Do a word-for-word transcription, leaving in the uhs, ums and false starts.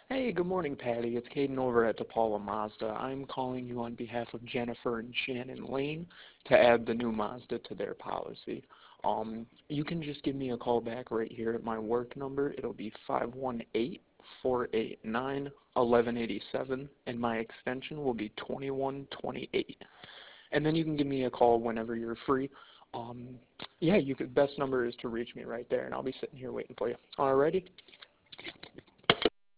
Hey, good morning, Patty. It's Caden over at DePaula Mazda. I'm calling you on behalf of Jennifer and Shannon Lane to add the new Mazda to their policy. Um, you can just give me a call back right here at my work number. It'll be five one eight, four eight nine, one one eight seven, and my extension will be twenty-one twenty-eight. And then you can give me a call whenever you're free. Um, yeah, you could, best number is to reach me right there, and I'll be sitting here waiting for you. Alrighty?